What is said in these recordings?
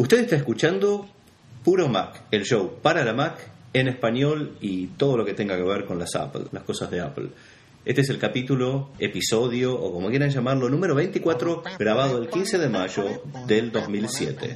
Usted está escuchando Puro Mac, el show para la Mac en español y todo lo que tenga que ver con las Apple, las cosas de Apple. Este es el capítulo, episodio o como quieran llamarlo, número 24, grabado el 15 de mayo del 2007.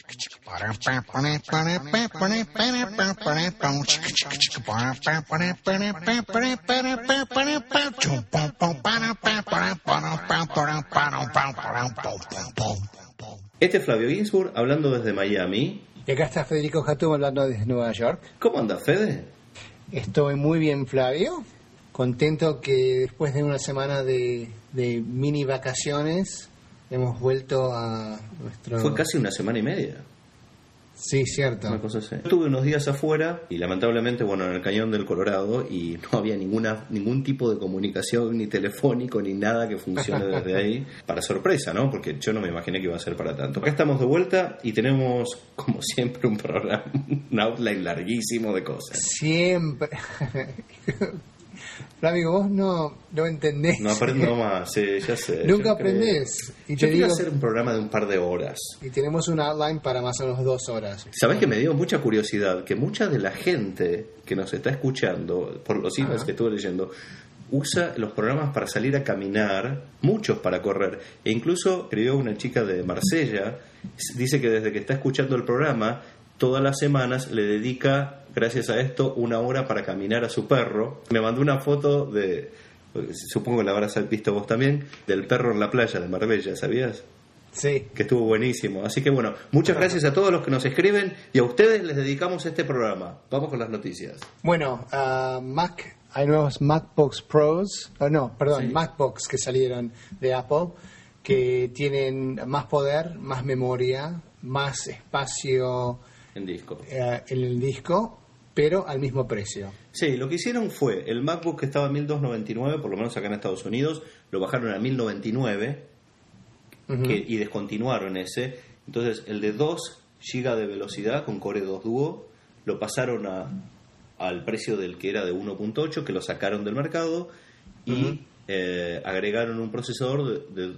Este es Flavio Ginsburg hablando desde Miami. Y acá está Federico Hatum hablando desde Nueva York. ¿Cómo anda, Fede? Estoy muy bien, Flavio. Contento que después de una semana de mini vacaciones hemos vuelto a nuestro... Fue casi una semana y media. Sí, cierto. Una cosa así. Estuve unos días afuera y lamentablemente, en el Cañón del Colorado, y no había ningún tipo de comunicación ni telefónico ni nada que funcione desde ahí. Para sorpresa, ¿no? Porque yo no me imaginé que iba a ser para tanto. Acá estamos de vuelta y tenemos, como siempre, un programa, un outline larguísimo de cosas. Siempre. Flavio, vos no entendés. No aprendo más, sí, ya sé. Nunca aprendés. Y yo quería hacer un programa de un par de horas. Y tenemos un outline para más o menos 2 horas. ¿Sabés que me dio mucha curiosidad? Que mucha de la gente que nos está escuchando, por los emails que estuve leyendo, usa los programas para salir a caminar, muchos para correr. E incluso escribió una chica de Marsella, dice que desde que está escuchando el programa, todas las semanas le dedica, gracias a esto, 1 hora para caminar a su perro. Me mandó una foto de, supongo que la habrás visto vos también, del perro en la playa de Marbella, ¿sabías? Sí. Que estuvo buenísimo. Así que muchas gracias a todos los que nos escriben y a ustedes les dedicamos este programa. Vamos con las noticias. Bueno, hay nuevos MacBooks Pros, Sí. MacBooks que salieron de Apple, que tienen más poder, más memoria, más espacio En disco. en el disco, pero al mismo precio. Sí, lo que hicieron fue, el MacBook que estaba a $1,299, por lo menos acá en Estados Unidos, lo bajaron a $1,099 y descontinuaron ese. Entonces, el de 2 GB de velocidad con Core 2 Duo, lo pasaron al precio del que era de 1.8, que lo sacaron del mercado, y agregaron un procesador de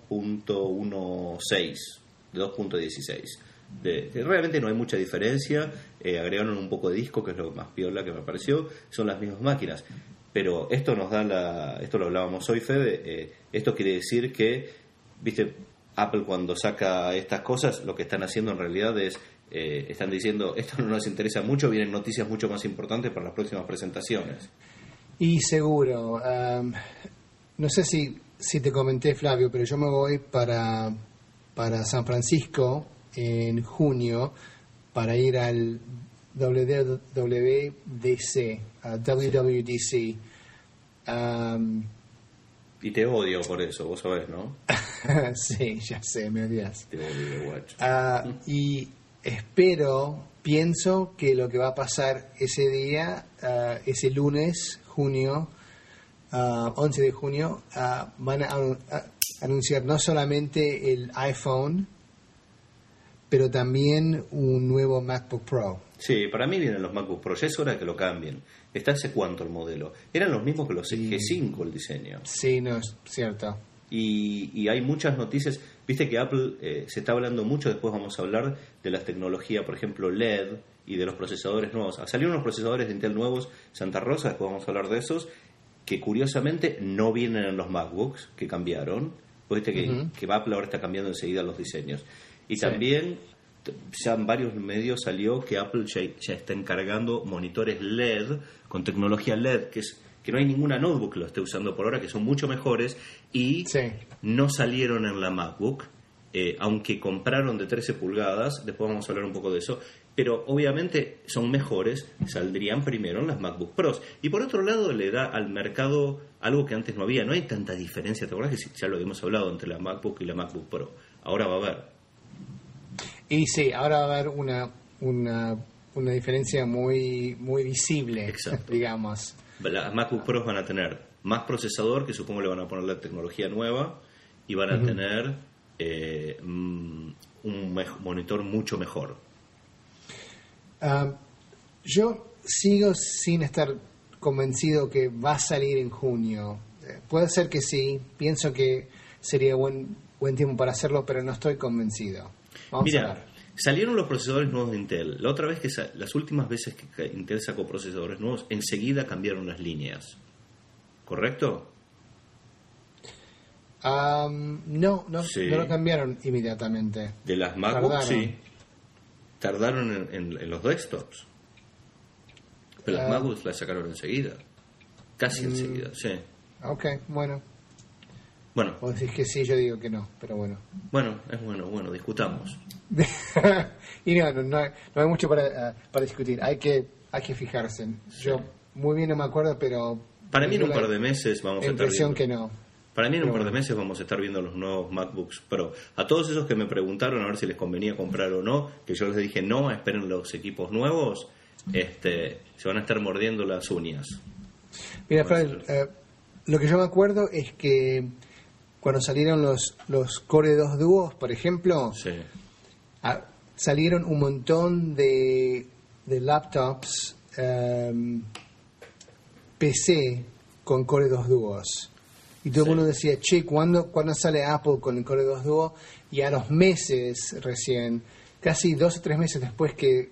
2.16, de 2.16. Realmente no hay mucha diferencia. Agregaron un poco de disco, que es lo más piola que me pareció. Son las mismas máquinas, pero esto nos da esto lo hablábamos hoy, Fede, esto quiere decir que, viste, Apple cuando saca estas cosas, lo que están haciendo en realidad es están diciendo, esto no nos interesa mucho, vienen noticias mucho más importantes para las próximas presentaciones. Y seguro, no sé si te comenté, Flavio, pero yo me voy para San Francisco en junio para ir al WWDC, WWDC. Y te odio por eso, vos sabés, ¿no? Sí, ya sé, me odias. Te odio, guacho. Y pienso que lo que va a pasar ese día, ese lunes, 11 de junio, van a anunciar no solamente el iPhone, pero también un nuevo MacBook Pro. Sí, para mí vienen los MacBook Pro, ya es hora que lo cambien. ¿Está hace cuánto el modelo? Eran los mismos que los G5 el diseño. Sí, no, es cierto. Y hay muchas noticias. Viste que Apple se está hablando mucho, después vamos a hablar de las tecnologías, por ejemplo, LED y de los procesadores nuevos. Salieron unos procesadores de Intel nuevos, Santa Rosa, después vamos a hablar de esos, que curiosamente no vienen en los MacBooks, que cambiaron. Viste que Apple ahora está cambiando enseguida los diseños. Y también, ya en varios medios salió que Apple ya está encargando monitores LED con tecnología LED, que no hay ninguna notebook que lo esté usando por ahora, que son mucho mejores y no salieron en la MacBook, aunque compraron de 13 pulgadas, después vamos a hablar un poco de eso, pero obviamente son mejores, saldrían primero en las MacBook Pros. Y por otro lado le da al mercado algo que antes no había, no hay tanta diferencia, ¿te acuerdas que ya lo habíamos hablado entre la MacBook y la MacBook Pro? Ahora va a haber. Y sí, ahora va a haber una diferencia muy, muy visible. Exacto. Digamos. Las MacBook Pros van a tener más procesador, que supongo le van a poner la tecnología nueva, y van a tener un monitor mucho mejor. Yo sigo sin estar convencido que va a salir en junio. Puede ser que sí, pienso que sería buen tiempo para hacerlo, pero no estoy convencido. Vamos a ver. Salieron los procesadores nuevos de Intel. La otra vez las últimas veces que Intel sacó procesadores nuevos, enseguida cambiaron las líneas. ¿Correcto? No lo cambiaron inmediatamente. De las MacBooks, sí. Tardaron en los desktops. Pero las MacBooks las sacaron enseguida. Casi enseguida, sí. Ok, bueno. Bueno. Vos decís que sí, yo digo que no, pero bueno. Bueno, es bueno, discutamos. Y no hay mucho para discutir. Hay que fijarse. Sí. Yo muy bien no me acuerdo, pero... Para mí en un par de meses vamos a estar viendo... que no. Para mí en un par de meses vamos a estar viendo los nuevos MacBooks Pro. A todos esos que me preguntaron a ver si les convenía comprar o no, que yo les dije no, esperen los equipos nuevos, se van a estar mordiendo las uñas. Mira, Fred, lo que yo me acuerdo es que cuando salieron los Core 2 Duos, por ejemplo, sí. Salieron un montón de laptops PC con Core 2 Duos. Y todo el mundo decía, che, ¿cuándo sale Apple con el Core 2 Duo? Y a los meses recién, casi 2 o 3 meses después que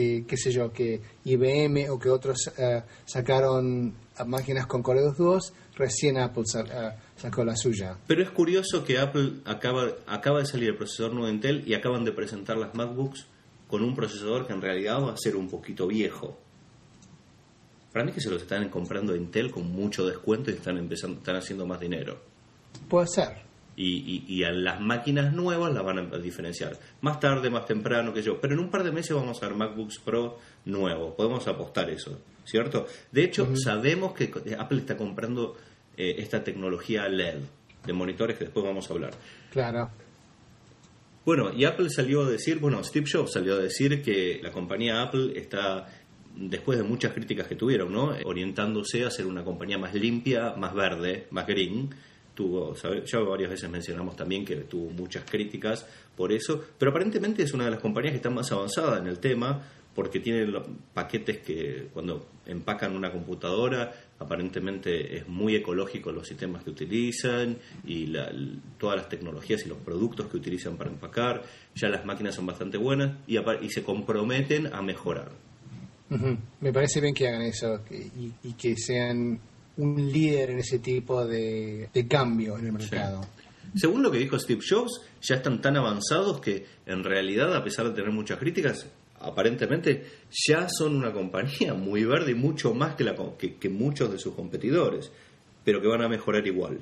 IBM o que otros sacaron máquinas con Core 2 Duos, recién Apple sacó la suya. Pero es curioso que Apple acaba de salir el procesador nuevo de Intel y acaban de presentar las MacBooks con un procesador que en realidad va a ser un poquito viejo. Para mí que se los están comprando Intel con mucho descuento y están haciendo más dinero. Puede ser. Y a las máquinas nuevas las van a diferenciar. Más tarde, más temprano, que yo. Pero en un par de meses vamos a ver MacBooks Pro nuevos. Podemos apostar eso, ¿cierto? De hecho, sabemos que Apple está comprando esta tecnología LED de monitores que después vamos a hablar. Claro. Bueno, y Apple salió a decir, Steve Jobs salió a decir que la compañía Apple está... después de muchas críticas que tuvieron, ¿no? Orientándose a ser una compañía más limpia, más verde, más green. Ya varias veces mencionamos también que tuvo muchas críticas por eso, pero aparentemente es una de las compañías que está más avanzada en el tema, porque tiene los paquetes que cuando empacan una computadora, aparentemente es muy ecológico los sistemas que utilizan y todas las tecnologías y los productos que utilizan para empacar. Ya las máquinas son bastante buenas y se comprometen a mejorar. Me parece bien que hagan eso y que sean un líder en ese tipo de cambio en el mercado. Sí. Según lo que dijo Steve Jobs, ya están tan avanzados que en realidad, a pesar de tener muchas críticas, aparentemente ya son una compañía muy verde y mucho más que muchos de sus competidores, pero que van a mejorar igual.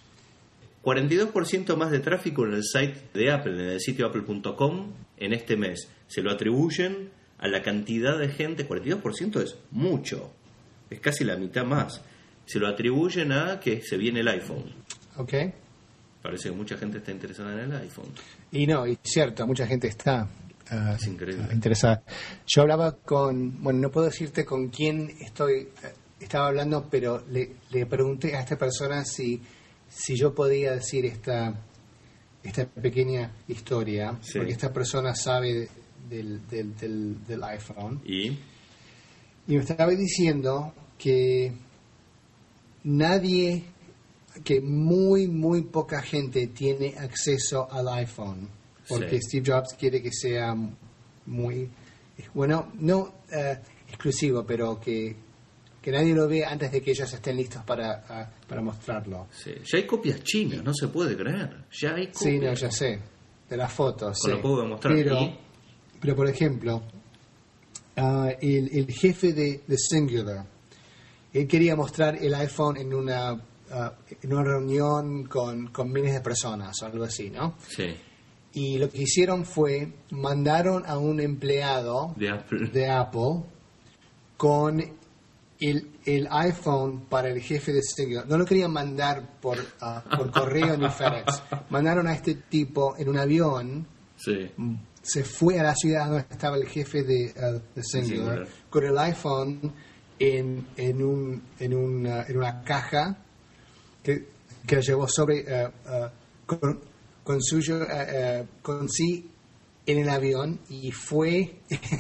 42% más de tráfico en el site de Apple, en el sitio apple.com en este mes. Se lo atribuyen a la cantidad de gente. 42% es mucho, es casi la mitad más. Se lo atribuyen a que se viene el iPhone. Ok. Parece que mucha gente está interesada en el iPhone. Y cierto, mucha gente está es increíble. Interesada. Yo hablaba no puedo decirte con quién estaba hablando, pero le pregunté a esta persona si yo podía decir esta pequeña historia, sí. Porque esta persona sabe del iPhone. Y me estaba diciendo que muy poca gente tiene acceso al iPhone, porque sí. Steve Jobs quiere que sea muy, no exclusivo, pero que nadie lo vea antes de que ellos estén listos para mostrarlo. Sí. Ya hay copias chinas, no se puede creer. Ya hay copias. Sí, ya sé, de las fotos. Con lo puedo demostrar. Pero por ejemplo, el jefe de Singular, él quería mostrar el iPhone en una reunión con miles de personas o algo así, ¿no? Sí. Y lo que hicieron fue, mandaron a un empleado de Apple con el iPhone para el jefe de Singular. No lo querían mandar por correo ni FedEx. Mandaron a este tipo en un avión. Sí. Se fue a la ciudad donde estaba el jefe de Singular con el iPhone en una caja que lo llevó sobre con sí en el avión, y fue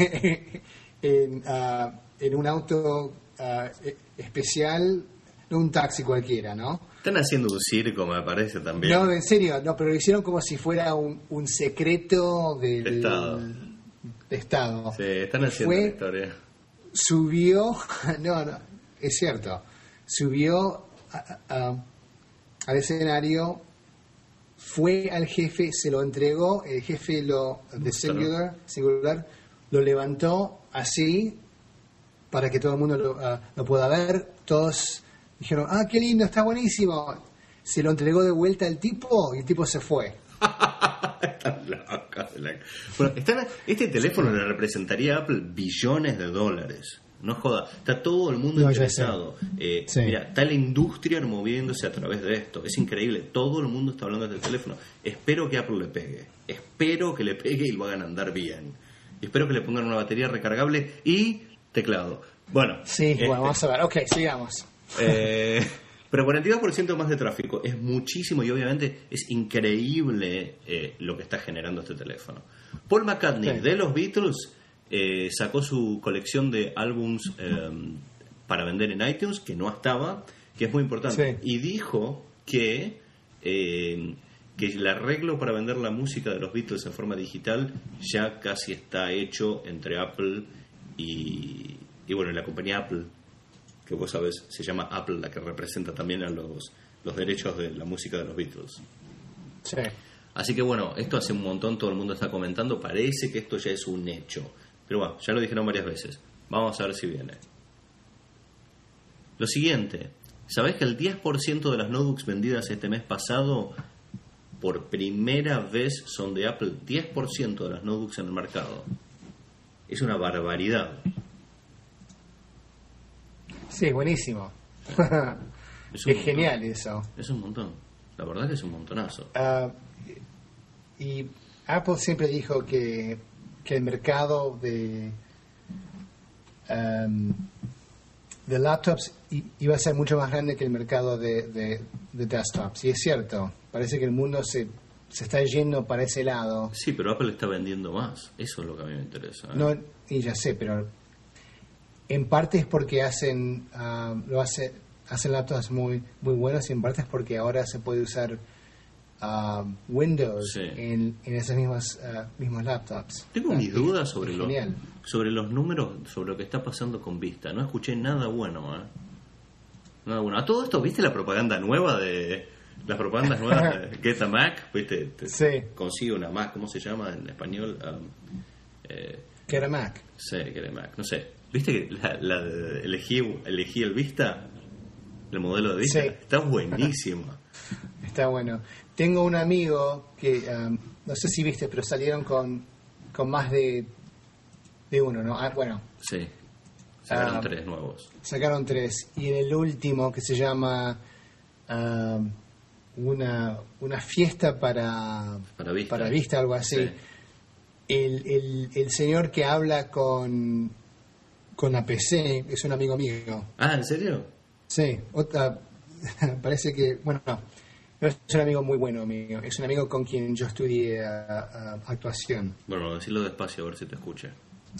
en un auto especial, no un taxi cualquiera, ¿no? Están haciendo un circo, me parece, también. No, en serio, pero lo hicieron como si fuera un secreto del estado. Sí, están haciendo la historia. Subió, no, es cierto, subió al escenario, fue al jefe, se lo entregó, el jefe de Singular lo levantó así para que todo el mundo lo pueda ver. Todos dijeron, qué lindo, está buenísimo. Se lo entregó de vuelta al tipo y el tipo se fue. Están locos. Bueno, este teléfono le representaría a Apple billones de dólares. No joda, está todo el mundo interesado. Sí. Mira, está la industria moviéndose a través de esto. Es increíble, todo el mundo está hablando de este teléfono. Espero que Apple le pegue. Espero que le pegue y lo hagan andar bien. Y espero que le pongan una batería recargable y teclado. Bueno, sí, bueno, vamos a ver. Ok, sigamos. Pero 42% más de tráfico es muchísimo y obviamente es increíble lo que está generando este teléfono. Paul McCartney de los Beatles sacó su colección de álbums para vender en iTunes, que no estaba, que es muy importante, y dijo que el arreglo para vender la música de los Beatles en forma digital ya casi está hecho entre Apple y bueno, la compañía Apple, que vos sabés, se llama Apple, la que representa también a los derechos de la música de los Beatles. Sí. Así que bueno, esto hace un montón, todo el mundo está comentando, parece que esto ya es un hecho. Pero bueno, ya lo dijeron varias veces. Vamos a ver si viene. Lo siguiente, ¿sabés que el 10% de las notebooks vendidas este mes pasado por primera vez son de Apple? 10% de las notebooks en el mercado. Es una barbaridad. Sí, buenísimo. Es genial eso. Es un montón. La verdad que es un montonazo. Y Apple siempre dijo que el mercado de laptops iba a ser mucho más grande que el mercado de desktops. Y es cierto, parece que el mundo se está yendo para ese lado. Sí, pero Apple está vendiendo más. Eso es lo que a mí me interesa. No, y ya sé, pero en parte es porque hacen laptops muy muy buenos, y en parte es porque ahora se puede usar Windows en esos mismos laptops. Tengo mis dudas sobre los números, sobre lo que está pasando con Vista. No escuché nada bueno, nada bueno. A todo esto, ¿viste la propaganda nueva de las propagandas nuevas de Get a Mac? ¿Viste? Consigue una Mac, ¿cómo se llama en español? Get a Mac. Sí, Get a Mac. No sé. ¿Viste que elegí el Vista? El modelo de Vista. Sí. Está buenísimo. Está bueno. Tengo un amigo que, no sé si viste, pero salieron con más de uno, ¿no? Bueno. Sí. Sacaron 3 nuevos. Sacaron 3. Y en el último, que se llama una fiesta para Vista, algo así. Sí. El señor que habla con la PC es un amigo mío. Ah, ¿en serio? Sí. Parece que, bueno, no es un amigo muy bueno mío, es un amigo con quien yo estudié actuación. Bueno, decirlo despacio a ver si te escucha.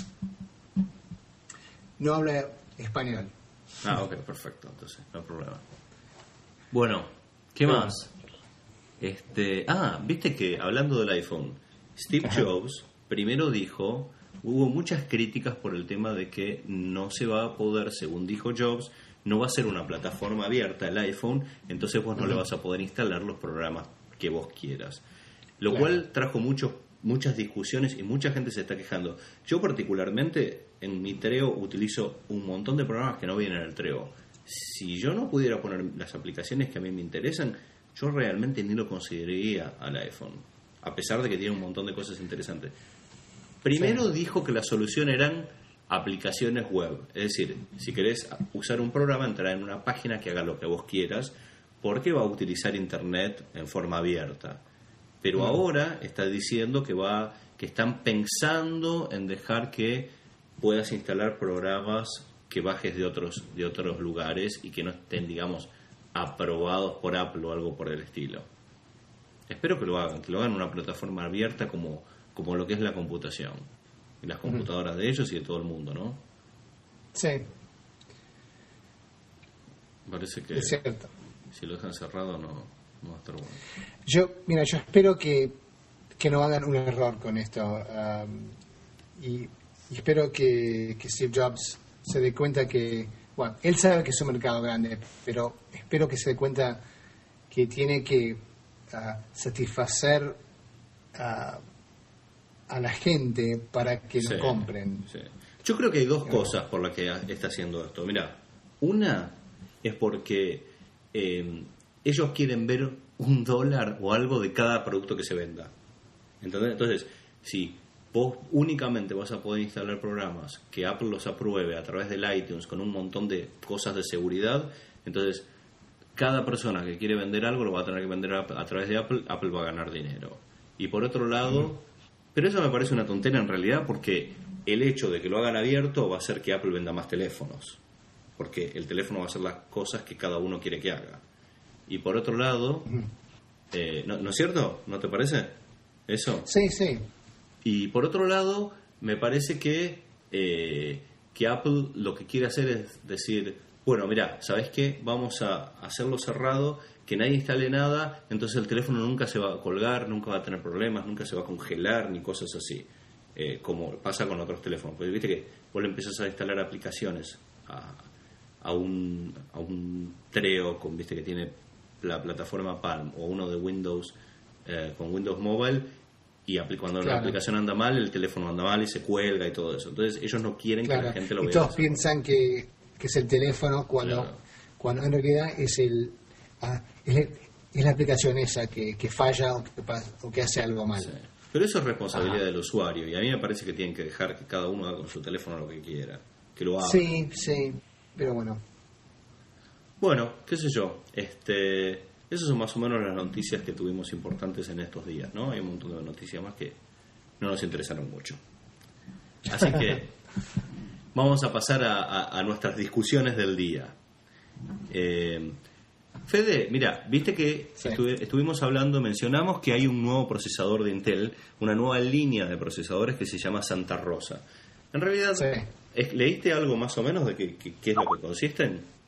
No habla español. Ah, ok, perfecto, entonces no hay problema. Bueno, ¿qué más? Viste que hablando del iPhone, Steve Jobs primero dijo, hubo muchas críticas por el tema de que no se va a poder, según dijo Jobs, no va a ser una plataforma abierta el iPhone, entonces vos no le vas a poder instalar los programas que vos quieras. Lo cual trajo muchas discusiones y mucha gente se está quejando. Yo particularmente en mi Treo utilizo un montón de programas que no vienen en el Treo. Si yo no pudiera poner las aplicaciones que a mí me interesan, yo realmente ni lo consideraría al iPhone, a pesar de que tiene un montón de cosas interesantes. Primero dijo que la solución eran aplicaciones web, es decir, si querés usar un programa, entrar en una página que haga lo que vos quieras, porque va a utilizar internet en forma abierta. Pero ahora está diciendo que están pensando en dejar que puedas instalar programas que bajes de otros lugares y que no estén, digamos, aprobados por Apple o algo por el estilo. Espero que lo hagan en una plataforma abierta como lo que es la computación y las computadoras de ellos y de todo el mundo, ¿no? Sí. Parece que es cierto. Si lo dejan cerrado no va a estar bueno. Yo espero que no hagan un error con esto. y espero que Steve Jobs se dé cuenta que, bueno, él sabe que es un mercado grande, pero espero que se dé cuenta que tiene que satisfacer a la gente para que lo compren. Sí. Yo creo que hay dos cosas por las que está haciendo esto. Mira, una es porque ellos quieren ver $1 o algo de cada producto que se venda. ¿Entendés? Entonces, si vos únicamente vas a poder instalar programas que Apple los apruebe a través del iTunes con un montón de cosas de seguridad, entonces cada persona que quiere vender algo lo va a tener que vender a través de Apple. Apple va a ganar dinero. Y por otro lado, pero eso me parece una tontera en realidad, porque el hecho de que lo hagan abierto va a hacer que Apple venda más teléfonos, porque el teléfono va a hacer las cosas que cada uno quiere que haga. Y por otro lado, ¿no es cierto? ¿No te parece eso? Sí, sí. Y por otro lado, me parece que Apple lo que quiere hacer es decir, bueno, mira, ¿sabes qué? Vamos a hacerlo cerrado, que nadie instale nada, entonces el teléfono nunca se va a colgar, nunca va a tener problemas, nunca se va a congelar, ni cosas así, como pasa con otros teléfonos. Porque viste que vos le empezás a instalar aplicaciones a un Treo, viste que tiene la plataforma Palm, o uno de Windows con Windows Mobile, y cuando la aplicación anda mal, el teléfono anda mal y se cuelga y todo eso. Entonces ellos no quieren que la gente lo vea. Y todos piensan que es el teléfono cuando en realidad es la aplicación esa que falla o que hace algo mal. Sí. Pero eso es responsabilidad del usuario, y a mí me parece que tienen que dejar que cada uno haga con su teléfono lo que quiera, que lo haga. Sí, pero bueno. Bueno, qué sé yo, esas son más o menos las noticias que tuvimos importantes en estos días, ¿no? Hay un montón de noticias más que no nos interesaron mucho. Así que vamos a pasar a nuestras discusiones del día. Fede, mira, viste que estuvimos hablando, mencionamos que hay un nuevo procesador de Intel, una nueva línea de procesadores que se llama Santa Rosa. En realidad, ¿leíste algo más o menos de qué es lo que consisten?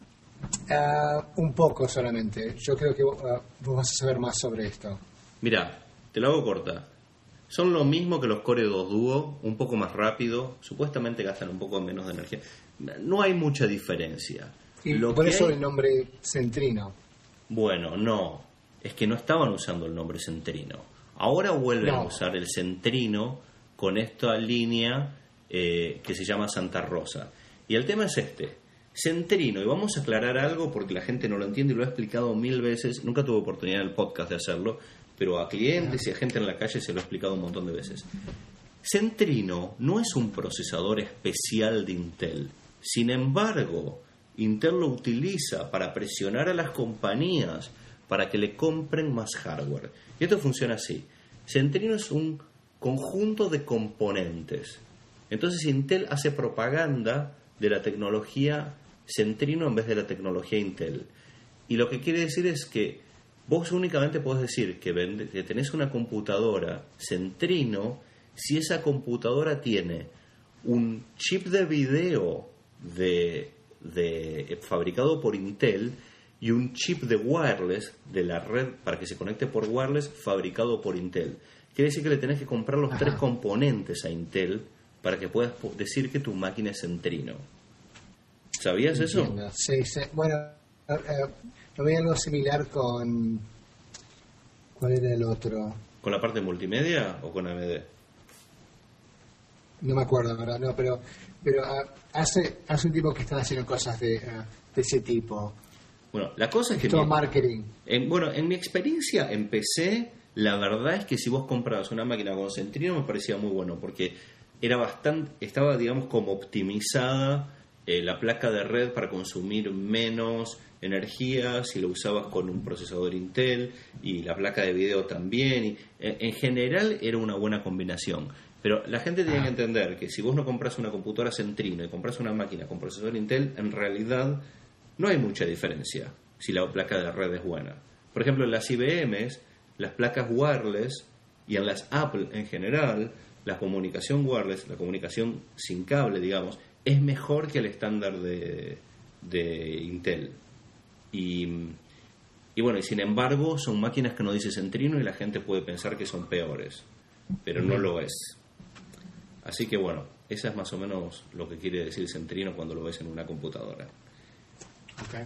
Un poco solamente. Yo creo que vos vas a saber más sobre esto. Mira, te lo hago corta. Son lo mismo que los Core 2 Duo, un poco más rápido, supuestamente gastan un poco menos de energía. No hay mucha diferencia. Y por eso el nombre Centrino. Bueno, no. Es que no estaban usando el nombre Centrino. Ahora vuelven a usar el Centrino con esta línea que se llama Santa Rosa. Y el tema es Centrino, y vamos a aclarar algo porque la gente no lo entiende y lo he explicado 1000 veces. Nunca tuve oportunidad en el podcast de hacerlo, pero a clientes y a gente en la calle se lo he explicado un montón de veces. Centrino no es un procesador especial de Intel. Sin embargo, Intel lo utiliza para presionar a las compañías para que le compren más hardware. Y esto funciona así. Centrino es un conjunto de componentes. Entonces Intel hace propaganda de la tecnología Centrino en vez de la tecnología Intel. Y lo que quiere decir es que vos únicamente podés decir que tenés una computadora Centrino si esa computadora tiene un chip de video fabricado por Intel y un chip de wireless de la red para que se conecte por wireless fabricado por Intel. Quiere decir que le tenés que comprar los 3 componentes a Intel para que puedas decir que tu máquina es Centrino. ¿Sabías eso? Sí. Bueno, lo vi algo similar con... ¿Cuál era el otro? ¿Con la parte multimedia o con AMD? No me acuerdo, ¿verdad? No, pero hace un tiempo que están haciendo cosas de ese tipo. Bueno, la cosa es que... Todo marketing. En mi experiencia en PC, la verdad es que si vos comprabas una máquina con Centrino me parecía muy bueno, porque estaba, digamos, como optimizada la placa de red para consumir menos energía si lo usabas con un procesador Intel, y la placa de video también, y en general era una buena combinación. Pero la gente tiene que entender que si vos no compras una computadora Centrino y compras una máquina con procesador Intel, en realidad no hay mucha diferencia si la placa de red es buena. Por ejemplo, en las IBMs, las placas wireless, y en las Apple en general, la comunicación wireless, la comunicación sin cable, digamos, es mejor que el estándar de Intel. Y bueno, y sin embargo son máquinas que no dice Centrino y la gente puede pensar que son peores, pero no lo es. Así que bueno, esa es más o menos lo que quiere decir Centrino cuando lo ves en una computadora. Okay.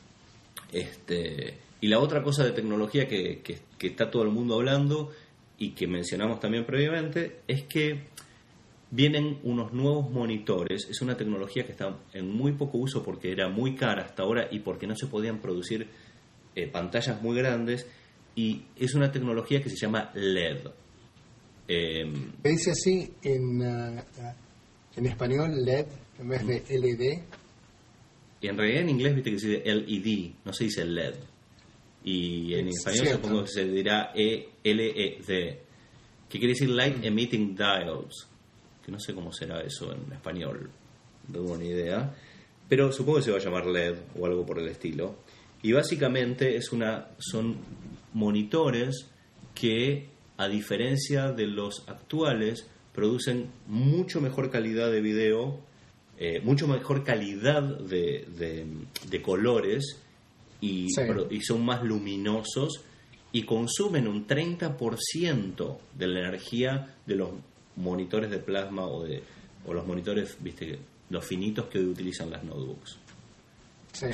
Y la otra cosa de tecnología que está todo el mundo hablando y que mencionamos también previamente es que vienen unos nuevos monitores. Es una tecnología que está en muy poco uso porque era muy cara hasta ahora y porque no se podían producir pantallas muy grandes, y es una tecnología que se llama LED. Dice así en español LED en vez de LED. Y en realidad en inglés viste que se dice LED, no se dice LED. Y en español supongo que se dirá LED, que quiere decir Light Emitting Diodes, que no sé cómo será eso en español, no tengo ni idea, pero supongo que se va a llamar LED o algo por el estilo. Y básicamente son monitores que, a diferencia de los actuales, producen mucho mejor calidad de video, mucho mejor calidad de colores, y son más luminosos y consumen un 30% de la energía de los monitores de plasma o los monitores, viste, los finitos que hoy utilizan las notebooks. Sí.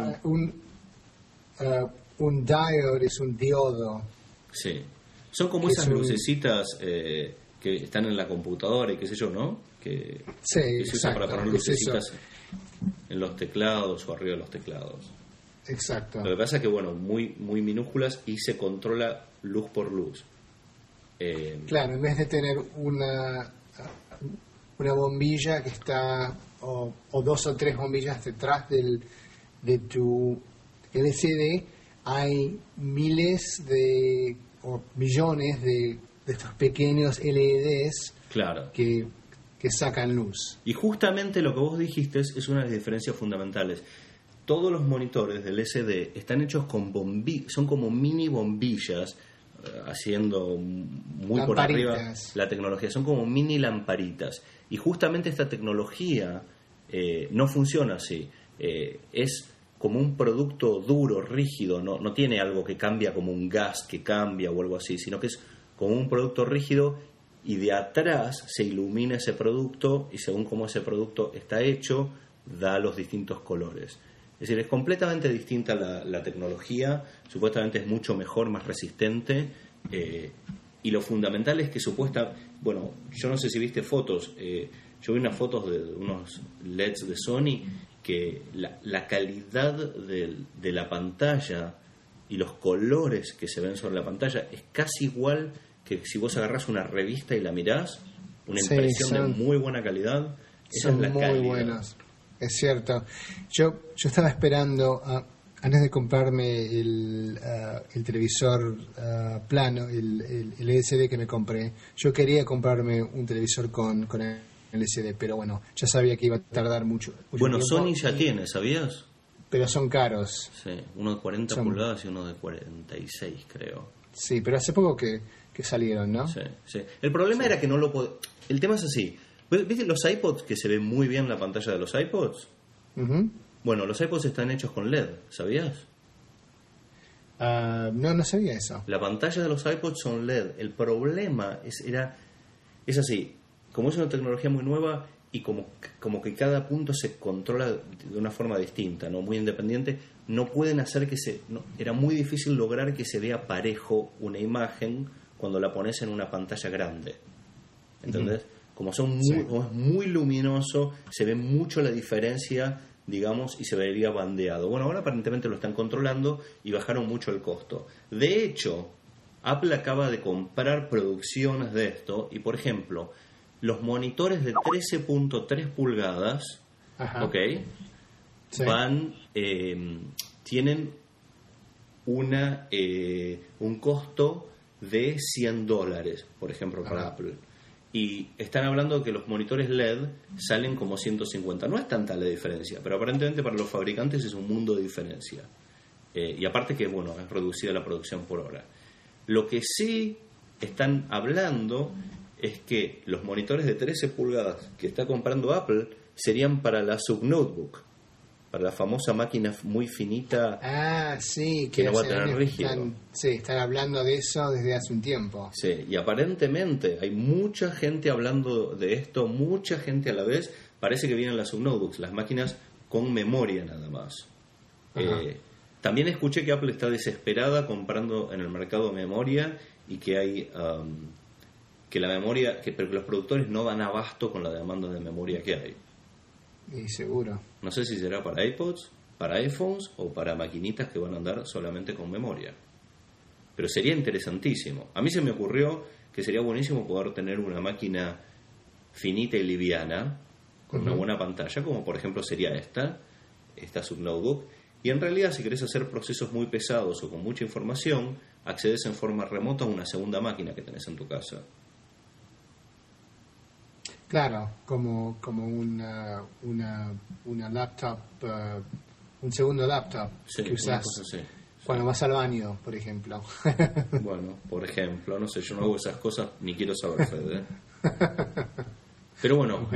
Un diode es un diodo. Sí. Son como esas lucecitas que están en la computadora y qué sé yo, ¿no? Que se usan para poner lucecitas en los teclados o arriba de los teclados. Exacto. Lo que pasa es que, bueno, muy, muy minúsculas y se controla luz por luz. Claro, en vez de tener una bombilla que está, o dos o tres bombillas detrás de tu LCD, hay miles o millones de estos pequeños LEDs, claro, que sacan luz. Y justamente lo que vos dijiste es una de las diferencias fundamentales. Todos los monitores del LCD están hechos con bombillas, son como mini bombillas, haciendo muy por arriba la tecnología, son como mini lamparitas. Y justamente esta tecnología no funciona así, es como un producto duro, rígido, no tiene algo que cambia como un gas que cambia o algo así, sino que es como un producto rígido, y de atrás se ilumina ese producto, y según cómo ese producto está hecho, da los distintos colores. Es decir, es completamente distinta la tecnología, supuestamente es mucho mejor, más resistente, y lo fundamental es que bueno, yo no sé si viste fotos, yo vi unas fotos de unos LEDs de Sony, que la calidad de la pantalla y los colores que se ven sobre la pantalla es casi igual que si vos agarrás una revista y la mirás, una impresión de muy buena calidad. Esa es la calidad. Muy buenos. Es cierto. Yo estaba esperando, antes de comprarme el televisor plano, el LCD que me compré, yo quería comprarme un televisor con LCD, pero bueno, ya sabía que iba a tardar mucho bueno, tiempo. Sony ya tiene, ¿sabías? Pero son caros. Sí, uno de 40 pulgadas y uno de 46, creo. Sí, pero hace poco que salieron, ¿no? Sí. El problema era que no lo podía... El tema es así. ¿Viste los iPods que se ve muy bien la pantalla de los iPods? Uh-huh. Bueno, los iPods están hechos con LED, ¿sabías? No sabía eso. La pantalla de los iPods son LED. El problema es así. Como es una tecnología muy nueva y como que cada punto se controla de una forma distinta, no muy independiente, no pueden hacer era muy difícil lograr que se vea parejo una imagen cuando la pones en una pantalla grande. ¿Entendés? Uh-huh. Como es muy luminoso, se ve mucho la diferencia, digamos, y se vería bandeado. Bueno, ahora aparentemente lo están controlando y bajaron mucho el costo. De hecho, Apple acaba de comprar producciones de esto, y por ejemplo, los monitores de 13.3 pulgadas, ¿ok? Sí. Tienen un costo de $100, por ejemplo, para Apple. Y están hablando de que los monitores LED salen como 150. No es tanta la diferencia, pero aparentemente para los fabricantes es un mundo de diferencia. Y aparte que, bueno, es reducida la producción por hora. Lo que sí están hablando es que los monitores de 13 pulgadas que está comprando Apple serían para la subnotebook. para la famosa máquina muy finita. Sí, que no va a hace tener años rígido. están hablando de eso desde hace un tiempo. Sí, y aparentemente hay mucha gente hablando de esto, mucha gente a la vez. Parece que vienen las subnotebooks, las máquinas con memoria nada más. También escuché que Apple está desesperada comprando en el mercado memoria y que hay que la memoria, pero que los productores no dan abasto con la demanda de memoria que hay. Y seguro. No sé si será para iPods, para iPhones o para maquinitas que van a andar solamente con memoria. Pero sería interesantísimo. A mí se me ocurrió que sería buenísimo poder tener una máquina finita y liviana con una buena pantalla, como por ejemplo sería esta subnotebook. Y en realidad, si querés hacer procesos muy pesados o con mucha información, accedes en forma remota a una segunda máquina que tenés en tu casa. Claro, como una laptop, un segundo laptop que usás cuando vas al baño, por ejemplo. Bueno, por ejemplo, no sé, yo no hago esas cosas ni quiero saber, Fede. Pero bueno,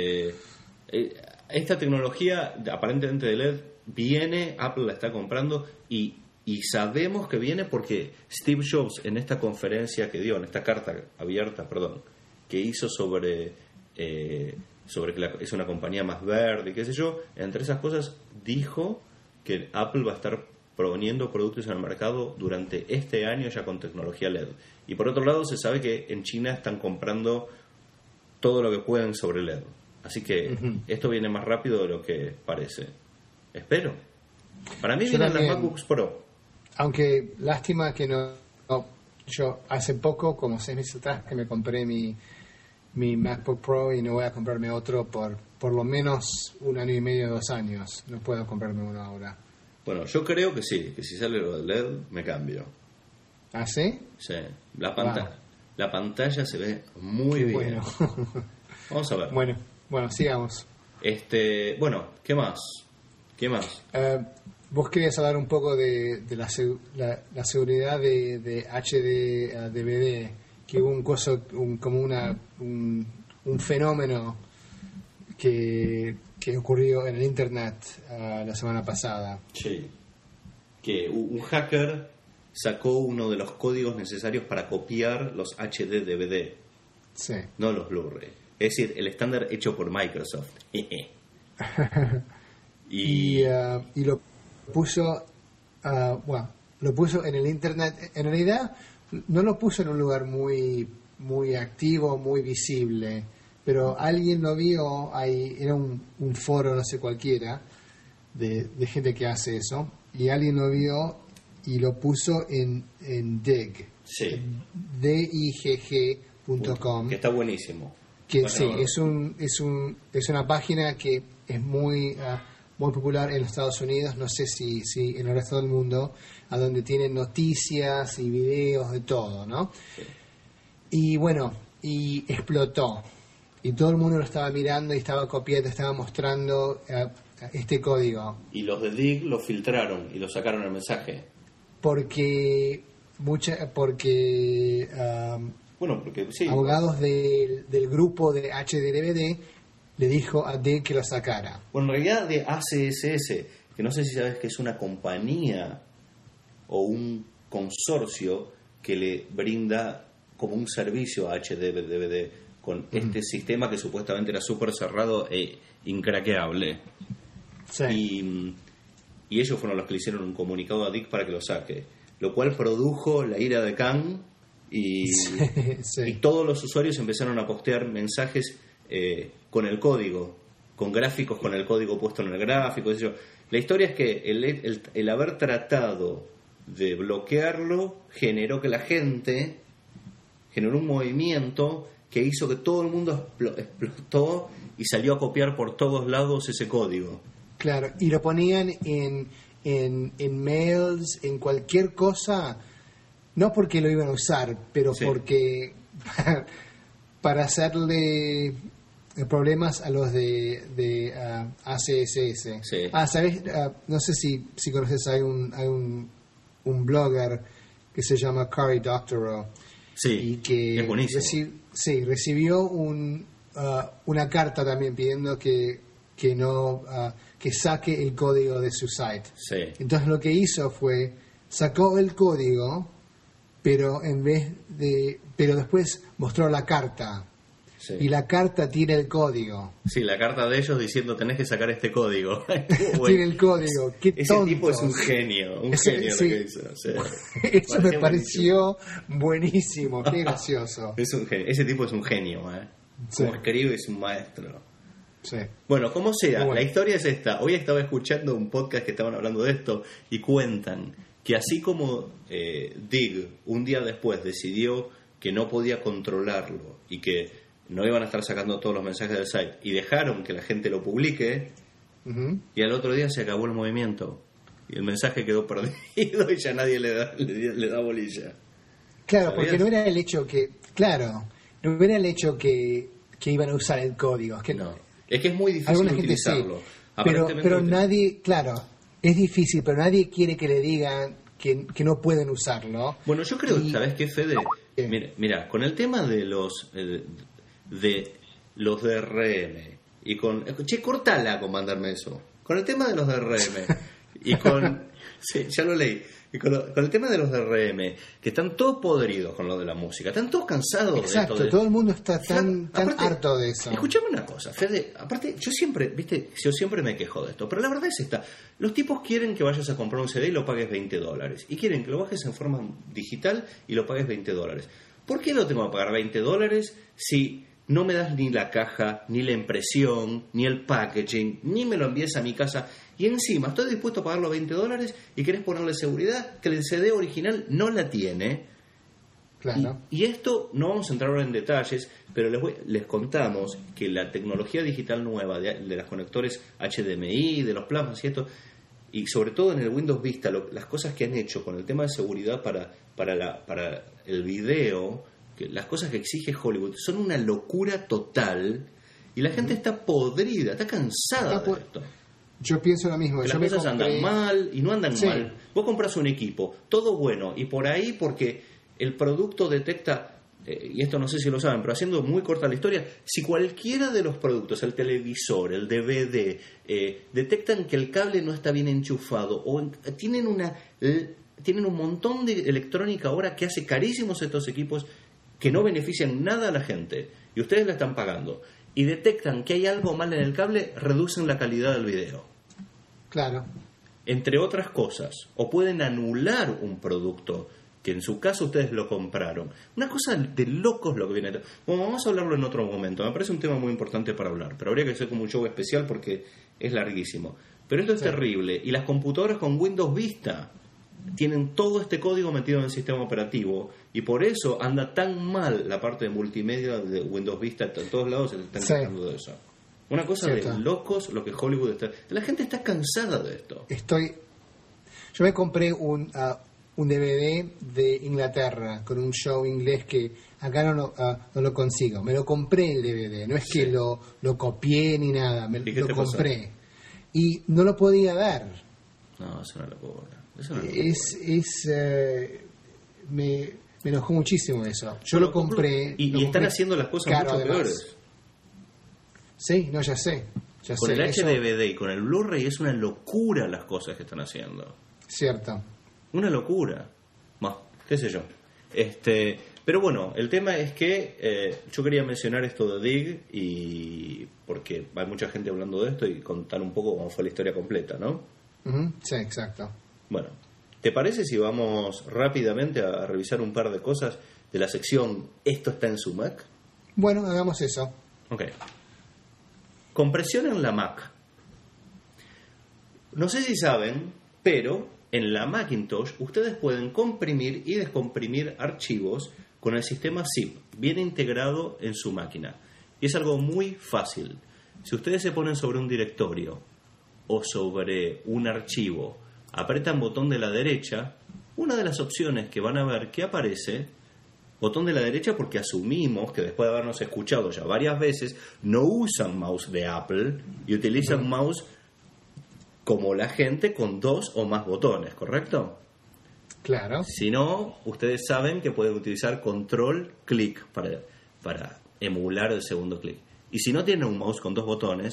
esta tecnología aparentemente de LED viene, Apple la está comprando y sabemos que viene porque Steve Jobs en esta conferencia que dio, en esta carta abierta, que hizo sobre que es una compañía más verde, qué sé yo, entre esas cosas dijo que Apple va a estar poniendo productos en el mercado durante este año ya con tecnología LED. Y por otro lado se sabe que en China están comprando todo lo que pueden sobre LED. Así que esto viene más rápido de lo que parece. Espero. Para mí vienen las MacBooks Pro. Aunque lástima que no. Yo hace poco, como 6 meses atrás, que me compré mi MacBook Pro y no voy a comprarme otro por lo menos 1 año y medio, 2 años. No puedo comprarme uno ahora. Bueno, yo creo que sí, que si sale lo del LED me cambio. ¿Ah, sí? Sí. La pantalla se ve muy bien. Bueno. Vamos a ver. Bueno, sigamos. Bueno, ¿qué más? Vos querías hablar un poco de la seguridad de HD DVD, que hubo un fenómeno que ocurrió en el internet la semana pasada. Sí. Que un hacker sacó uno de los códigos necesarios para copiar los HD DVD. Sí. No los Blu-ray. Es decir, el estándar hecho por Microsoft. y lo puso lo puso en el internet. En realidad no lo puso en un lugar muy muy activo, muy visible, pero alguien lo vio ahí. Era un foro, no sé, cualquiera de gente que hace eso, y alguien lo vio y lo puso en Digg. Sí. digg.com, que está buenísimo. Que sí, es una página que es muy popular en los Estados Unidos, no sé si en el resto del mundo, a donde tienen noticias y videos de todo, ¿no? Sí. Y bueno, y explotó. Y todo el mundo lo estaba mirando y estaba copiando, estaba mostrando este código. Y los de Digg lo filtraron y lo sacaron el mensaje. Porque sí, abogados del grupo de HDDVD le dijo a Digg que lo sacara. Bueno, en realidad de ACSS, que no sé si sabes que es una compañía o un consorcio que le brinda como un servicio a HDDVD con este sistema que supuestamente era súper cerrado e incraqueable. Sí. Y ellos fueron los que le hicieron un comunicado a Digg para que lo saque, lo cual produjo la ira de Khan y todos los usuarios empezaron a postear mensajes con el código, con gráficos con el código puesto en el gráfico, qué sé yo. La historia es que el haber tratado de bloquearlo generó un movimiento que hizo que todo el mundo explotó y salió a copiar por todos lados ese código. Claro, y lo ponían en mails, en cualquier cosa, no porque lo iban a usar, pero porque para hacerle problemas a los de ACSS. Sí. ¿Sabes? No sé si conoces, hay un blogger que se llama Cory Doctorow. Sí, y que es buenísimo. recibió una carta también pidiendo que que no que saque el código de su site. Sí. Entonces lo que hizo fue sacó el código, pero después mostró la carta. Sí. Y la carta tiene el código. Sí, la carta de ellos diciendo tenés que sacar este código. Tiene el código. Qué Ese tontos. tipo es un genio, genio sí. lo que hizo. Sí. Eso me pareció buenísimo, qué gracioso. Es un genio. Ese tipo es un genio, Sí. Como escribe es un maestro. Sí. Bueno, como sea, Bueno. la historia es esta. Hoy estaba escuchando un podcast que estaban hablando de esto y cuentan que así como Dig un día después decidió que no podía controlarlo y que no iban a estar sacando todos los mensajes del site y dejaron que la gente lo publique, Ujú. y al otro día se acabó el movimiento y el mensaje quedó perdido y ya nadie le da bolilla. Claro, ¿Sabías? porque no era el hecho que iban a usar el código. Es que No, es que es muy difícil alguna gente sí, utilizarlo. pero Aparentemente nadie, claro, es difícil, pero nadie quiere que le digan que no pueden usarlo. Bueno, yo creo, ¿sabes qué, Fede? ¿Qué? Mira, con el tema de los DRM y con... Che, cortala con mandarme eso. Con el tema de los DRM y con... Sí, ya lo leí. Y con el tema de los DRM, que están todos podridos con lo de la música, están todos cansados Exacto, de esto. todo el mundo está tan Aparte, harto de eso. Escuchame una cosa, Fede, aparte, yo siempre me quejo de esto, pero la verdad es esta, los tipos quieren que vayas a comprar un CD y lo pagues $20, y quieren que lo bajes en forma digital y lo pagues $20. ¿Por qué lo tengo que pagar $20 si no me das ni la caja, ni la impresión, ni el packaging, ni me lo envíes a mi casa? Y encima estoy dispuesto a pagar los $20 y querés ponerle seguridad que el CD original no la tiene. Claro. Y esto no vamos a entrar ahora en detalles, pero les contamos que la tecnología digital nueva de los conectores HDMI, de los plasmas y esto, y sobre todo en el Windows Vista, las cosas que han hecho con el tema de seguridad para el video, que las cosas que exige Hollywood son una locura total, y la gente está podrida, está cansada de esto. Yo pienso lo mismo. Las cosas andan mal y no andan Sí. mal. Vos compras un equipo, todo bueno, y por ahí porque el producto detecta, y esto no sé si lo saben, pero haciendo muy corta la historia, si cualquiera de los productos, el televisor, el DVD, detectan que el cable no está bien enchufado o tienen un montón de electrónica ahora que hace carísimos estos equipos que no benefician nada a la gente y ustedes la están pagando, y detectan que hay algo mal en el cable, reducen la calidad del video. Claro. Entre otras cosas, o pueden anular un producto que en su caso ustedes lo compraron. Una cosa de locos lo que viene. Bueno, vamos a hablarlo en otro momento. Me parece un tema muy importante para hablar, pero habría que hacer como un show especial porque es larguísimo. Pero esto es terrible. Y las computadoras con Windows Vista tienen todo este código metido en el sistema operativo, y por eso anda tan mal la parte de multimedia de Windows Vista. En todos lados se están quejando de eso. Una cosa Cierto. de locos lo que Hollywood está... La gente está cansada de esto. Yo me compré un DVD de Inglaterra con un show inglés que acá no lo consigo. Me lo compré el DVD, no es que lo copié ni nada, lo compré. Y no lo podía ver. No, es una locura. Me enojó muchísimo eso. Yo lo compré. Y están haciendo las cosas mucho peores. Sí, no, ya sé. Con el HDVD y con el Blu-ray es una locura las cosas que están haciendo. Cierto. Una locura. Bueno, qué sé yo. Pero bueno, el tema es que yo quería mencionar esto de Dig, y porque hay mucha gente hablando de esto, y contar un poco cómo fue la historia completa, ¿no? Uh-huh. Sí, exacto. Bueno, ¿te parece si vamos rápidamente a revisar un par de cosas de la sección Esto está en su Mac? Bueno, hagamos eso. Ok. Compresión en la Mac. No sé si saben, pero en la Macintosh ustedes pueden comprimir y descomprimir archivos con el sistema zip bien integrado en su máquina. Y es algo muy fácil. Si ustedes se ponen sobre un directorio o sobre un archivo, apretan botón de la derecha, una de las opciones que van a ver que aparece, botón de la derecha porque asumimos que después de habernos escuchado ya varias veces, no usan mouse de Apple y utilizan mouse como la gente con 2 o más botones, ¿correcto? Claro. Si no, ustedes saben que pueden utilizar control clic para emular el segundo clic. Y si no tienen un mouse con 2 botones,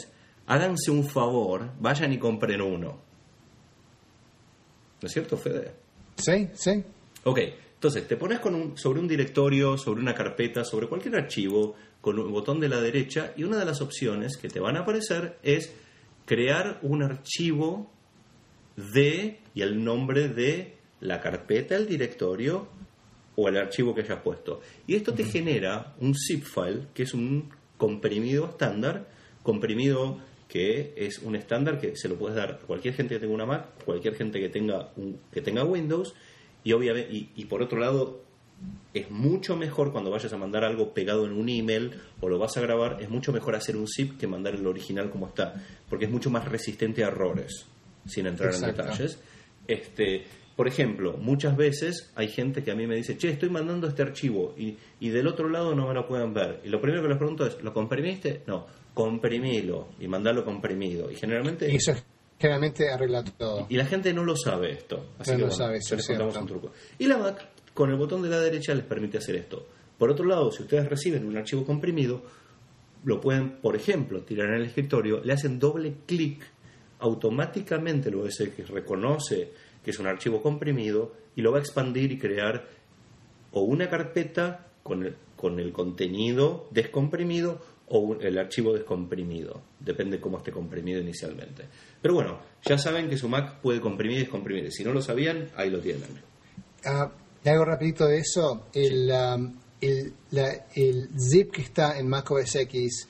háganse un favor, vayan y compren uno. ¿No es cierto, Fede? Sí, sí. Ok, entonces te pones sobre un directorio, sobre una carpeta, sobre cualquier archivo, con un botón de la derecha, y una de las opciones que te van a aparecer es crear un archivo y el nombre de la carpeta, el directorio o el archivo que hayas puesto. Y esto te genera un zip file, que es un comprimido estándar, comprimido que es un estándar que se lo puedes dar a cualquier gente que tenga una Mac, cualquier gente que tenga Windows, y obviamente y por otro lado es mucho mejor cuando vayas a mandar algo pegado en un email o lo vas a grabar, es mucho mejor hacer un zip que mandar el original como está, porque es mucho más resistente a errores, sin entrar Exacto. en detalles. Por ejemplo, muchas veces hay gente que a mí me dice, che, estoy mandando este archivo y del otro lado no me lo pueden ver. Y lo primero que les pregunto es, ¿lo comprimiste? No, comprimilo y mandalo comprimido. Y generalmente... Y eso generalmente arregla todo. Y la gente no lo sabe esto. Así No que lo bueno, sabe, eso ya les es contamos cierto. un truco. Y la Mac, con el botón de la derecha, les permite hacer esto. Por otro lado, si ustedes reciben un archivo comprimido, lo pueden, por ejemplo, tirar en el escritorio, le hacen doble clic, automáticamente lo ese que reconoce que es un archivo comprimido y lo va a expandir y crear o una carpeta con el contenido descomprimido o el archivo descomprimido, depende cómo esté comprimido inicialmente. Pero bueno, ya saben que su Mac puede comprimir y descomprimir. Si no lo sabían, ahí lo tienen. Y algo rapidito de eso, el zip que está en Mac OS X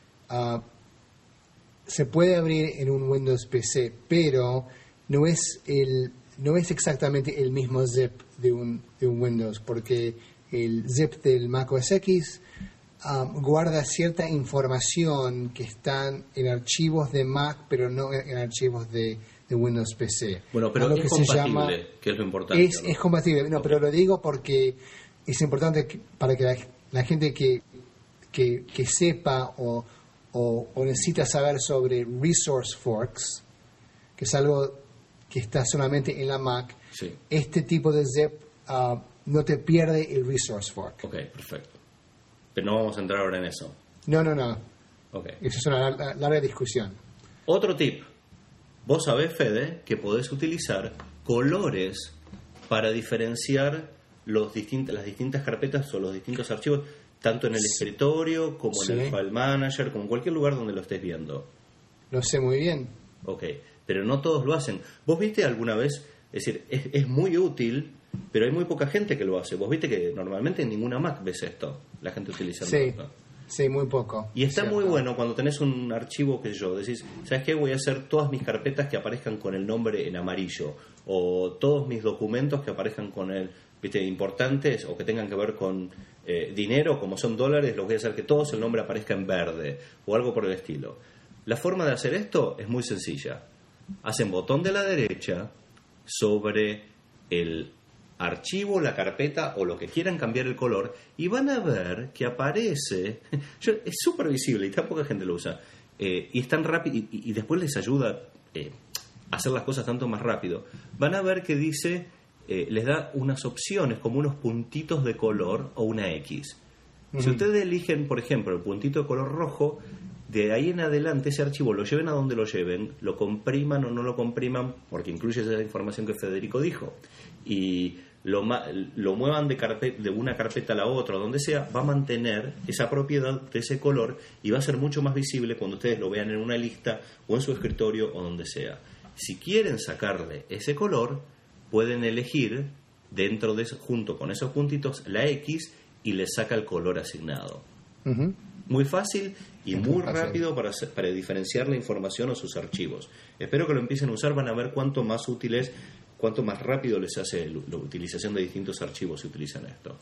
se puede abrir en un Windows PC, pero no es exactamente el mismo zip de un Windows, porque el zip del Mac OS X guarda cierta información que están en archivos de Mac, pero no en archivos de Windows PC. Bueno, pero Algo es que compatible, que es lo importante. ¿No? Es compatible, no, pero lo digo porque es importante para que la gente que sepa o necesita saber sobre resource forks, que es algo que está solamente en la Mac, Sí. este tipo de zip no te pierde el resource fork. Ok, perfecto. Pero no vamos a entrar ahora en eso. No. Ok. Eso es una larga discusión. Otro tip. Vos sabés, Fede, que podés utilizar colores para diferenciar las distintas carpetas o los distintos archivos, tanto en el escritorio como en el File Manager, como en cualquier lugar donde lo estés viendo. Lo sé muy bien. Ok, pero no todos lo hacen. ¿Vos viste alguna vez? Es decir, es muy útil, pero hay muy poca gente que lo hace. Vos viste que normalmente en ninguna Mac ves esto, la gente utilizando esto. Sí, muy poco. Y está Cierto. muy bueno cuando tenés un archivo, qué sé yo, decís, ¿sabes qué? Voy a hacer todas mis carpetas que aparezcan con el nombre en amarillo, o todos mis documentos que aparezcan con el, importantes o que tengan que ver con dinero, como son dólares, los voy a hacer que todos el nombre aparezca en verde, o algo por el estilo. La forma de hacer esto es muy sencilla. Hacen botón de la derecha sobre el archivo, la carpeta o lo que quieran cambiar el color y van a ver que aparece es súper visible y tan poca gente lo usa y es tan rápido y después les ayuda a hacer las cosas tanto más rápido. Van a ver que dice les da unas opciones como unos puntitos de color o una X. Si ustedes eligen, por ejemplo, el puntito de color rojo, de ahí en adelante ese archivo lo lleven a donde lo lleven, lo compriman o no lo compriman, porque incluye esa información que Federico dijo, y lo muevan de una carpeta a la otra, donde sea, va a mantener esa propiedad de ese color y va a ser mucho más visible cuando ustedes lo vean en una lista o en su escritorio o donde sea. Si quieren sacarle ese color, pueden elegir dentro de eso, junto con esos puntitos, la X y le saca el color asignado. Muy fácil y muy rápido para diferenciar la información o sus archivos. Espero que lo empiecen a usar, van a ver cuánto más útil es, cuánto más rápido les hace la utilización de distintos archivos si utilizan esto.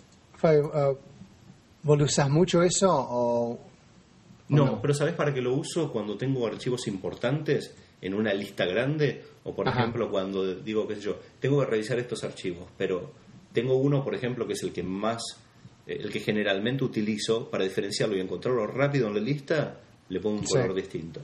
¿Vos lo usás mucho eso o no? Pero ¿sabés para qué lo uso? Cuando tengo archivos importantes en una lista grande, o por ejemplo cuando digo, qué sé yo, tengo que revisar estos archivos, pero tengo uno, por ejemplo, que es el que generalmente utilizo para diferenciarlo y encontrarlo rápido en la lista, le pongo un color distinto.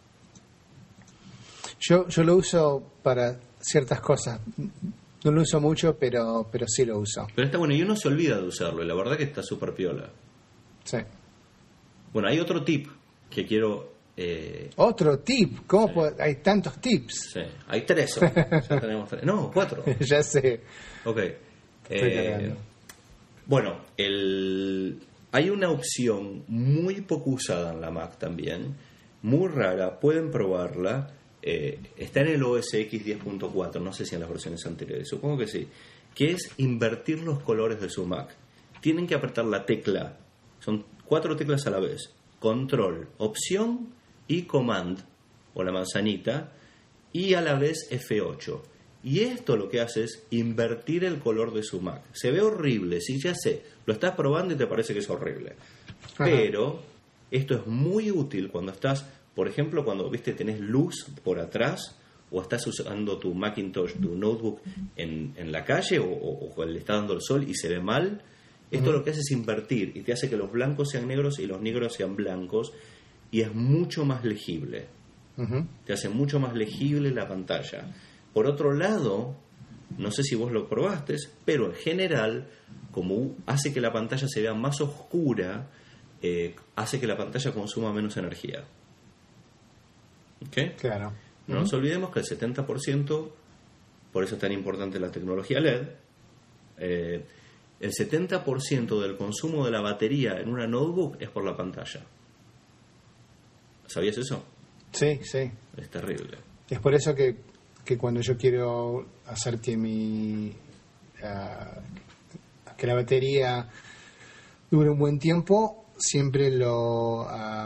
Yo lo uso para ciertas cosas. No lo uso mucho, pero sí lo uso. Pero está bueno, y uno se olvida de usarlo, y la verdad que está súper piola. Sí. Bueno, hay otro tip que quiero Otro tip. Hay tantos tips? Sí, hay 3 hoy. Ya tenemos 3. No, 4. Ya sé. Ok. Estoy cargando. Bueno, hay una opción muy poco usada en la Mac también, muy rara, pueden probarla. Está en el OS X 10.4, no sé si en las versiones anteriores, supongo que sí, que es invertir los colores de su Mac. Tienen que apretar la tecla, son 4 teclas a la vez: control, opción y command, o la manzanita, y a la vez F8. Y esto lo que hace es invertir el color de su Mac. Se ve horrible, sí, ya sé, lo estás probando y te parece que es horrible. Ajá. Pero esto es muy útil cuando estás, por ejemplo, cuando tenés luz por atrás, o estás usando tu Macintosh, tu notebook en la calle, o le está dando el sol y se ve mal. Esto lo que hace es invertir y te hace que los blancos sean negros y los negros sean blancos, y es mucho más legible. Te hace mucho más legible la pantalla. Por otro lado, no sé si vos lo probaste, pero en general, como hace que la pantalla se vea más oscura, hace que la pantalla consuma menos energía. ¿Ok? Claro. No nos olvidemos que el 70%, por eso es tan importante la tecnología LED, el 70% del consumo de la batería en una notebook es por la pantalla. ¿Sabías eso? Sí, sí. Es terrible. Es por eso que cuando yo quiero hacer que que la batería dure un buen tiempo, siempre lo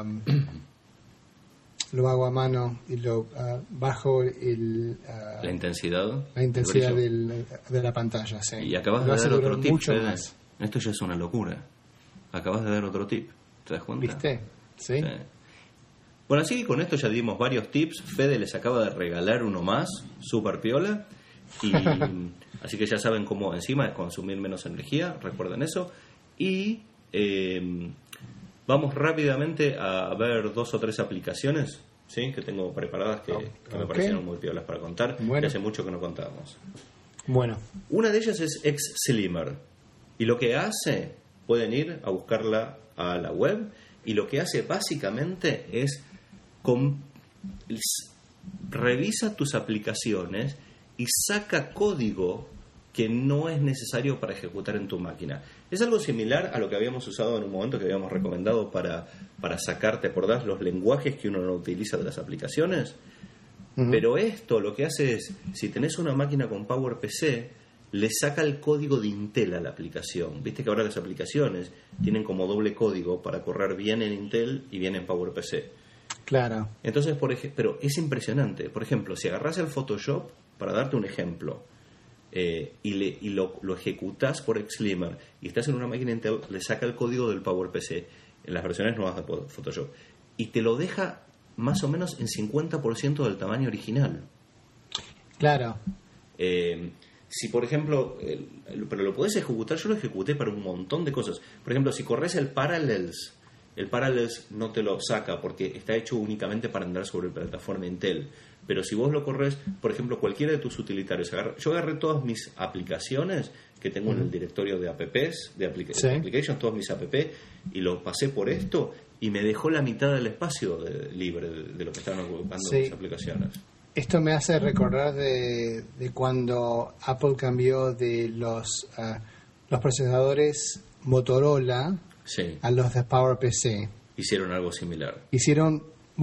hago a mano y lo bajo la intensidad de la pantalla. Sí. Y acabas de dar otro tip, esto ya es una locura. Acabas de dar otro tip, ¿te das cuenta? ¿Viste? Sí. Bueno, así que con esto ya dimos varios tips. Fede les acaba de regalar uno más, super piola, y así que ya saben cómo encima es consumir menos energía, recuerden eso. Y vamos rápidamente a ver 2 o 3 aplicaciones, ¿sí?, que tengo preparadas que me parecieron muy piolas para contar, que hace mucho que no contábamos. Bueno. Una de ellas es Xslimmer, y lo que hace, pueden ir a buscarla a la web, y lo que hace básicamente es revisa tus aplicaciones y saca código que no es necesario para ejecutar en tu máquina. Es algo similar a lo que habíamos usado en un momento, que habíamos recomendado para sacarte, por dar los lenguajes que uno no utiliza de las aplicaciones. Pero esto lo que hace es, si tenés una máquina con PowerPC, le saca el código de Intel a la aplicación. Viste que ahora las aplicaciones tienen como doble código para correr bien en Intel y bien en PowerPC. Claro. Entonces, pero es impresionante. Por ejemplo, si agarrás el Photoshop, para darte un ejemplo, y lo ejecutás por Xslimmer y estás en una máquina Intel, le saca el código del PowerPC en las versiones nuevas de Photoshop y te lo deja más o menos en 50% del tamaño original. Claro. Si por ejemplo, pero lo podés ejecutar, yo lo ejecuté para un montón de cosas. Por ejemplo, si corres el Parallels no te lo saca porque está hecho únicamente para andar sobre plataforma Intel. Pero si vos lo corres, por ejemplo, cualquiera de tus utilitarios, yo agarré todas mis aplicaciones que tengo en el directorio de apps, de applications, todas mis apps, y lo pasé por esto y me dejó la mitad del espacio libre de lo que estaban ocupando mis aplicaciones. Esto me hace recordar de cuando Apple cambió de los procesadores Motorola a los de PowerPC. Hicieron algo similar. Hicieron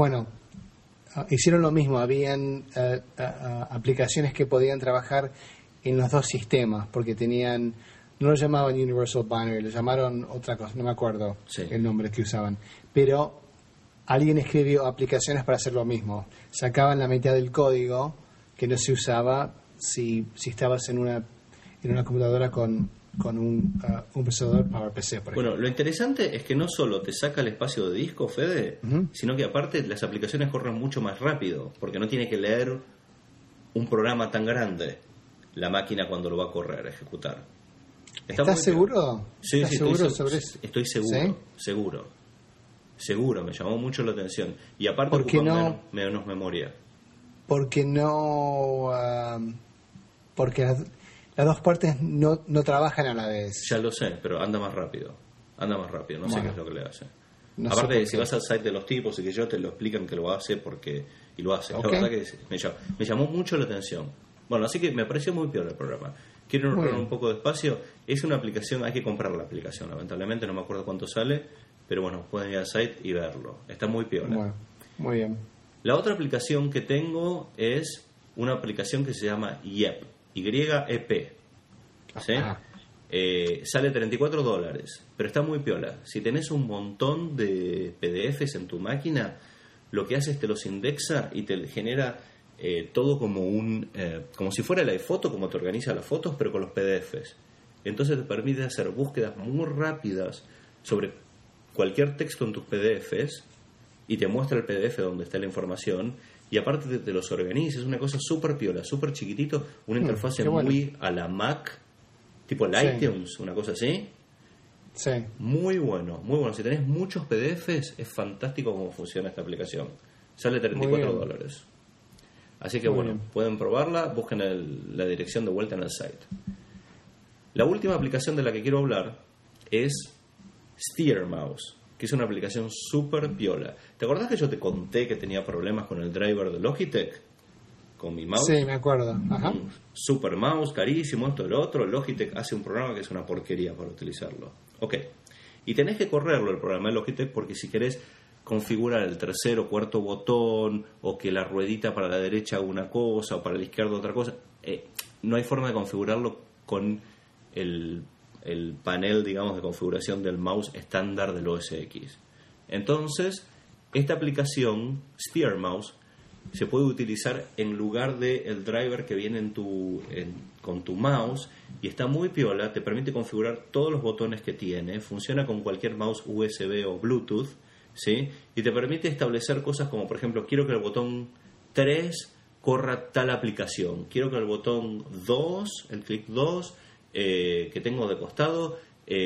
lo mismo. Habían aplicaciones que podían trabajar en los dos sistemas, porque tenían, no lo llamaban Universal Binary, lo llamaron otra cosa, no me acuerdo el nombre que usaban, pero alguien escribió aplicaciones para hacer lo mismo. Sacaban la mitad del código que no se usaba si estabas en una computadora con un procesador PowerPC, por ejemplo. Bueno, lo interesante es que no solo te saca el espacio de disco, Fede, sino que aparte las aplicaciones corren mucho más rápido, porque no tiene que leer un programa tan grande la máquina cuando lo va a correr, a ejecutar. ¿Estás seguro? Sí, ¿Estás seguro sobre eso? Estoy seguro, ¿Sí? Seguro, me llamó mucho la atención. Y aparte ocupa menos memoria. Porque las dos partes no trabajan a la vez. Ya lo sé, pero anda más rápido. No sé qué es lo que le hace. No sé Aparte, por si qué. vas al site de los tipos y que yo te lo explican que lo hace y lo hace. Ok. La verdad que me llamó mucho la atención. Bueno, así que me pareció muy peor el programa. Quiero Muy ahorrar bien. un poco de espacio. Es una aplicación, hay que comprar la aplicación, lamentablemente, no me acuerdo cuánto sale, pero bueno, pueden ir al site y verlo. Está muy piola. Bueno, muy bien. La otra aplicación que tengo es una aplicación que se llama YEP, Y-E-P. ¿Sí? Ajá. Sale $34, pero está muy piola. Si tenés un montón de PDFs en tu máquina, lo que hace es te los indexa y te genera todo como si fuera la iPhoto, como te organiza las fotos, pero con los PDFs. Entonces te permite hacer búsquedas muy rápidas sobre cualquier texto en tus PDFs y te muestra el PDF donde está la información y aparte te los organiza. Es una cosa súper piola, súper chiquitito, una interfase qué bueno. muy a la Mac, tipo el Sí. iTunes, una cosa así. Sí. Muy bueno, muy bueno. Si tenés muchos PDFs, es fantástico cómo funciona esta aplicación. Sale $34. Así que Muy bueno, bien. pueden probarla, busquen la dirección de vuelta en el site. La última aplicación de la que quiero hablar es Steer Mouse, que es una aplicación súper piola. ¿Te acordás que yo te conté que tenía problemas con el driver de Logitech? Con mi mouse. Sí, me acuerdo. Ajá. Un super mouse, carísimo, esto y lo otro. Logitech hace un programa que es una porquería para utilizarlo. Ok. Y tenés que correrlo el programa de Logitech porque si querés configurar el tercer o cuarto botón o que la ruedita para la derecha haga una cosa o para la izquierda otra cosa, no hay forma de configurarlo con el panel, digamos, de configuración del mouse estándar del OS X. Entonces, esta aplicación, Steer Mouse, se puede utilizar en lugar del driver que viene con tu mouse y está muy piola, te permite configurar todos los botones que tiene, funciona con cualquier mouse USB o Bluetooth, ¿sí? Y te permite establecer cosas como, por ejemplo, quiero que el botón 3 corra tal aplicación, quiero que el botón 2, el clic 2, que tengo de costado,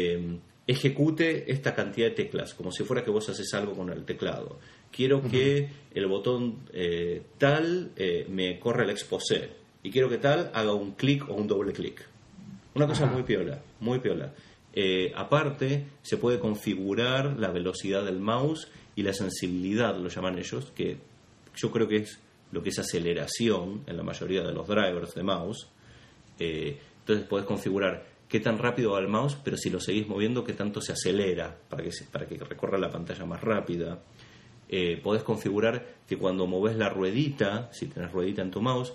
ejecute esta cantidad de teclas, como si fuera que vos haces algo con el teclado. Quiero que el botón tal me corra el exposé y quiero que tal haga un clic o un doble clic. Una cosa muy piola, muy piola. Aparte, se puede configurar la velocidad del mouse y la sensibilidad, lo llaman ellos, que yo creo que es lo que es aceleración en la mayoría de los drivers de mouse. Entonces podés configurar qué tan rápido va el mouse, pero si lo seguís moviendo, qué tanto se acelera para que recorra la pantalla más rápida. Podés configurar que cuando movés la ruedita, si tenés ruedita en tu mouse,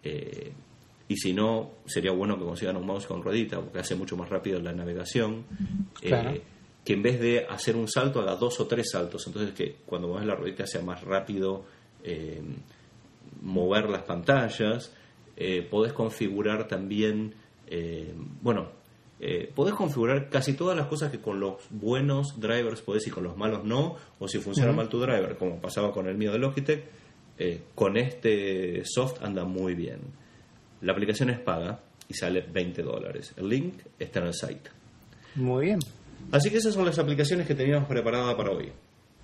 y si no, sería bueno que consigan un mouse con ruedita, porque hace mucho más rápido la navegación, Claro. que en vez de hacer un salto, haga 2 o 3 saltos. Entonces que cuando mueves la ruedita sea más rápido mover las pantallas. Podés configurar también, podés configurar casi todas las cosas que con los buenos drivers podés y con los malos no, o si funciona mal tu driver, como pasaba con el mío de Logitech, con este soft anda muy bien. La aplicación es paga y sale $20. El link está en el site. Muy bien. Así que esas son las aplicaciones que teníamos preparadas para hoy.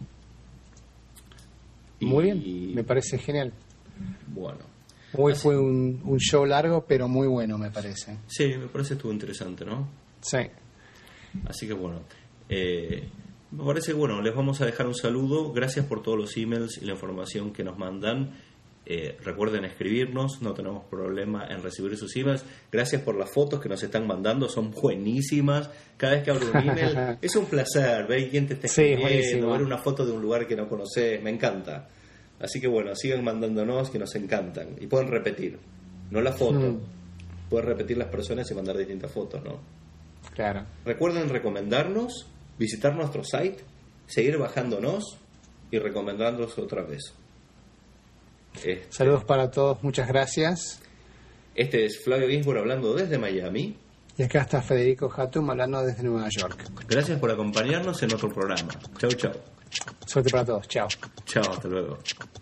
Muy bien. Me parece genial. Bueno. Hoy fue un show largo, pero muy bueno, me parece. Sí, me parece estuvo interesante, ¿no? Sí. Así que bueno, me parece que bueno, les vamos a dejar un saludo. Gracias por todos los emails y la información que nos mandan. Recuerden escribirnos, no tenemos problema en recibir sus emails. Gracias por las fotos que nos están mandando, son buenísimas. Cada vez que abro un email es un placer ver quién te está Sí, escribiendo, buenísimo. ver una foto de un lugar que no conoces, me encanta. Así que bueno, sigan mandándonos que nos encantan. Y pueden repetir, no la foto, pueden repetir las personas y mandar distintas fotos, ¿no? Claro. Recuerden recomendarnos, visitar nuestro site, seguir bajándonos y recomendándonos otra vez. Saludos para todos, muchas gracias. Este es Flavio Ginsburg hablando desde Miami. Y acá está Federico Hatum hablando desde Nueva York. Gracias por acompañarnos en otro programa. Chau, chau. Suerte para todos. Chao. Chao, hasta luego.